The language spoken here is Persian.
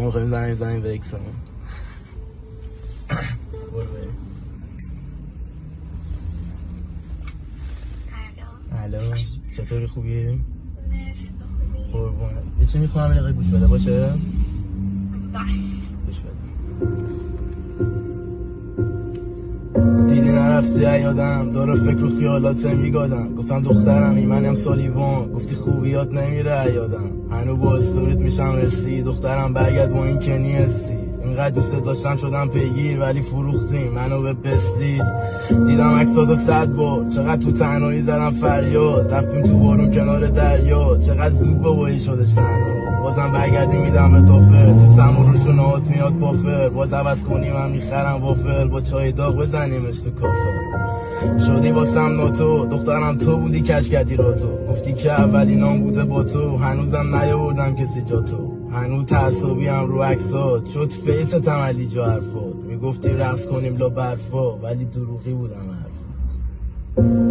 میخواییم زنگ به اکسمون. برو بریم. الو چطوری خوبی؟ مرسی خوبی. قربونت. یه چی میخوام یه دقیقه گوش بده باشه؟ گوش بده. دیدی نرفتی یادم داره فکر و خیالات میگادم گفتم دخترمی منم سالیوان گفتی خوبیات نمیره یادم هنو با استوریت میشم رسی دخترم برگرد با این کنی هستی اینقدر دوست داشتم شدم پیگیر ولی فروختیم منو به پستیج دیدم عکساتو 100 بار چقدر تو تنهایی زدم فریاد رفتیم تو بارون کنار دریا چقدر زود بابایی شدش تنها بازم برگردی میدم به تافل تو سمون روشون آت میاد پافر باز عوض کنیم هم میخرم وافل با چای داغ بزنیمش تو کافه شدی واسم ناتو دخترم تو بودی کش کردی را تو گفتی که اولی نام بوده با تو هنوزم نیاوردم کسی جا تو هنوز تعصبی هم رو عکسات شد فیس تملی جا حرفات میگفتی رقص کنیم لا برفا ولی دروغی بودم حرفات